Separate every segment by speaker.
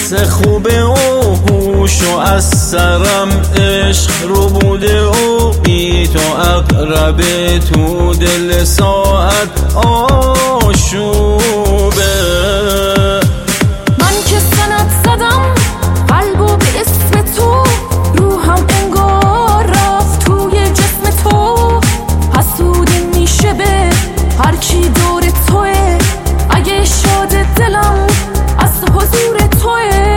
Speaker 1: حس خوبه و هوش و از سرم عشق رو بوده و بی تو اقربه تو دل ساعت آشوبه.
Speaker 2: من که سنت زدم قلبو به اسم تو، روحم انگار رفت توی جسم تو. حسودی میشه به هر کی دور توه، اگه شاد دلم از حضور توه.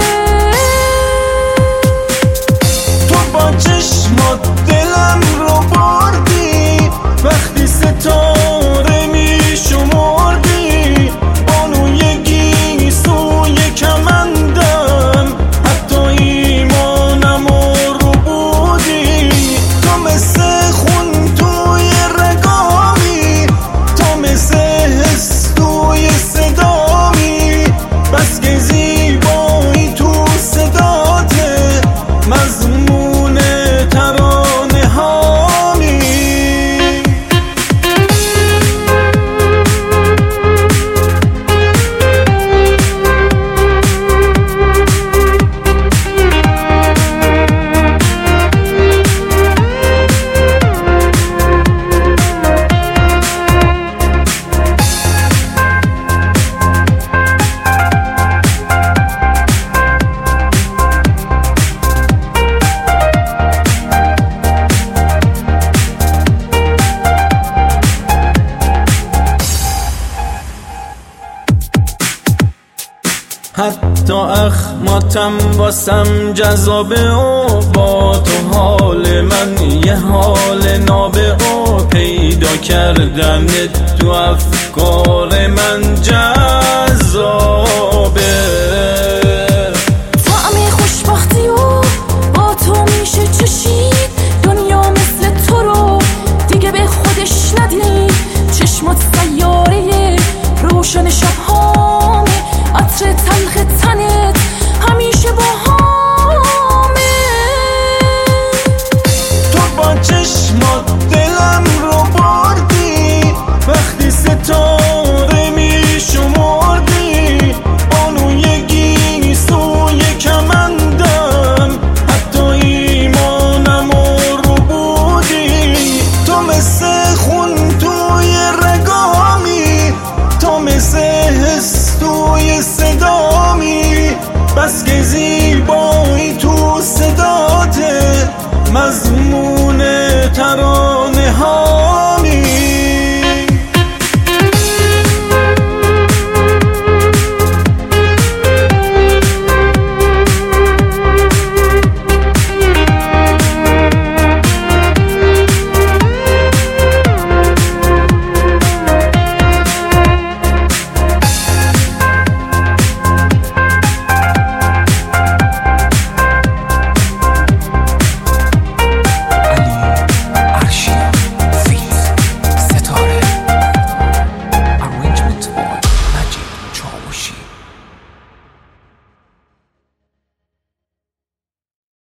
Speaker 1: تو با چشمات دلم رو بردی، وقتی ستاره میشمردی. بانوی گیسوی کمندم، حتی ایمانم رو بودی. تو مثل خون توی رگامی، تو مثل حس توی صدامی. بس که زیبایی تو صداته، مضمون ترانه هامی. حتی اخماتم واسم جذابه و با تو حال من یه حال نابه و پیدا کردن تو افکار من جذاب.